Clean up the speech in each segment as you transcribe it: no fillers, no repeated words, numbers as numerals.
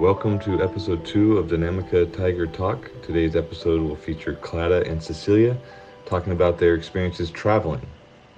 Welcome to episode 2 of Dynamica Tiger Talk. Today's episode will feature Clara and Cecilia talking about their experiences traveling.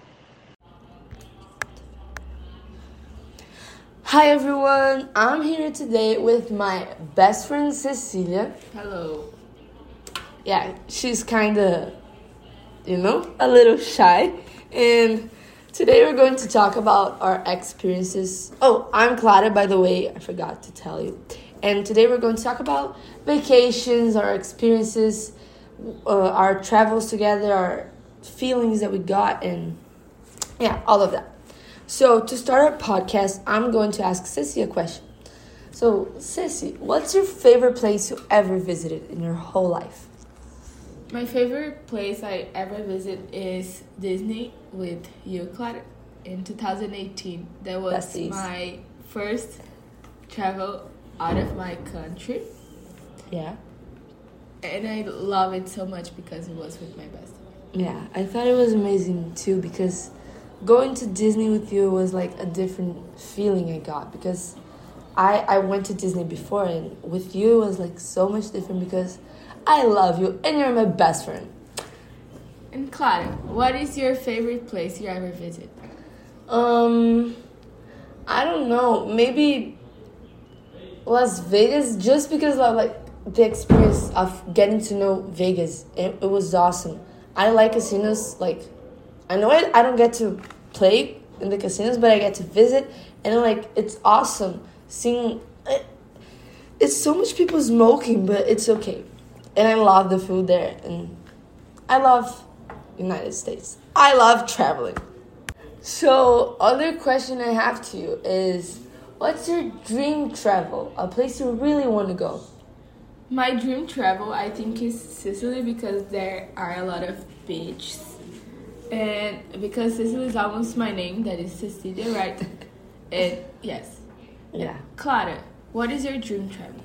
Hi everyone, I'm here today with my best friend Cecilia. Hello. Yeah, she's kinda, a little shy. And today we're going to talk about our experiences. Oh, I'm Clara, by the way, I forgot to tell you. And today we're going to talk about vacations, our experiences, our travels together, our feelings that we got, and yeah, all of that. So to start our podcast, I'm going to ask Ceci a question. So, Ceci, what's your favorite place you ever visited in your whole life? My favorite place I ever visit is Disney with you, Clara, in 2018. That was my first travel out of my country. Yeah. And I love it so much because it was with my best friend. Yeah, I thought it was amazing too because going to Disney with you was like a different feeling I got because I went to Disney before and with you it was like so much different because I love you and you're my best friend. And Clara, what is your favorite place you ever visit? I don't know, maybe Las Vegas just because of like the experience of getting to know Vegas. It was awesome. I like casinos, like I know I don't get to play in the casinos, but I get to visit, and like it's awesome seeing. It's so much people smoking, but it's okay, and I love the food there, and I love United States. I love traveling. So, other question I have to you is, what's your dream travel? A place you really want to go? My dream travel, I think, is Sicily because there are a lot of beaches. And because Cecilia is almost my name, that is Cecilia, right? And yes. Yeah. Clara, what is your dream travel?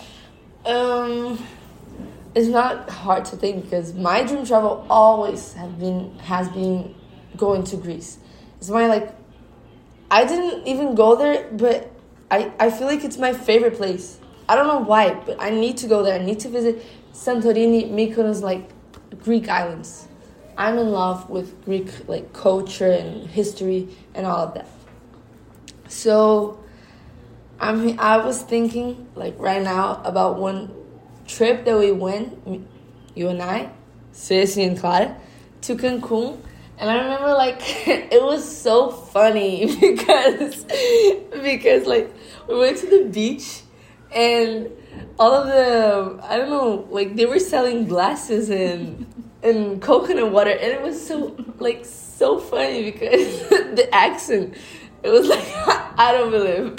It's not hard to think because my dream travel always has been going to Greece. It's my I didn't even go there, but I feel like it's my favorite place. I don't know why, but I need to go there. I need to visit Santorini, Mykonos, Greek islands. I'm in love with Greek culture and history and all of that. So I was thinking right now about one trip that we went, you and I, Ceci and Clara, to Cancun. And I remember it was so funny because we went to the beach and all of the they were selling glasses and coconut water, and it was so funny because the accent, it was I don't believe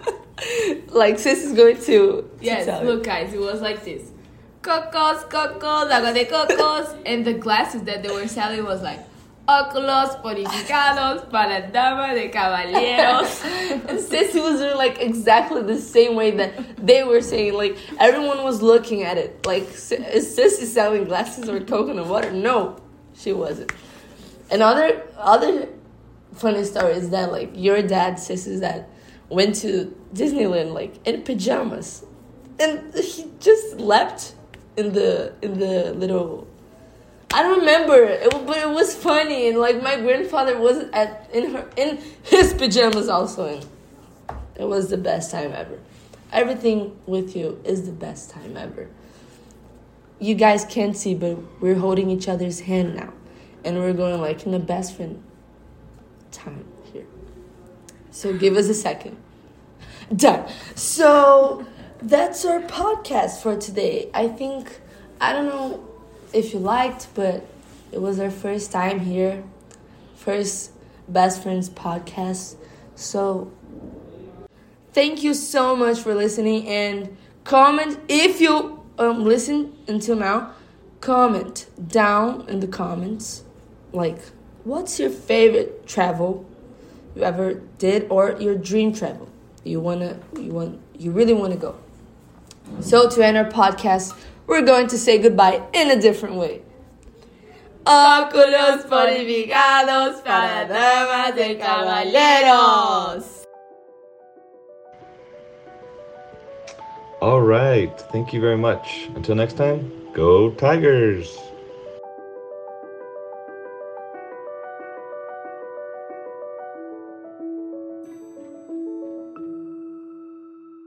sis is going to yes, look guys, it was like this: cocos, agua de cocos, and the glasses that they were selling was óculos purificados para dama de caballeros. And Ceci was doing exactly the same way that they were saying. Everyone was looking at it. Is Ceci selling glasses or coconut water? No, she wasn't. And other funny story is that your dad, Ceci's dad, went to Disneyland in pajamas, and he just leapt in the little. I don't remember, but it was funny, and my grandfather was in his pajamas also, and it was the best time ever. Everything with you is the best time ever. You guys can't see, but we're holding each other's hand now, and we're going in the best friend time here. So give us a second. Done. So that's our podcast for today. I don't know if you liked, but it was our first time here, first Best Friends podcast. So thank you so much for listening, and comment if you listen until now. Comment down in the comments what's your favorite travel you ever did, or your dream travel you really want to go. So to end our podcast, we're going to say goodbye in a different way. Óculos purificados para damas de caballeros. All right. Thank you very much. Until next time, go Tigers!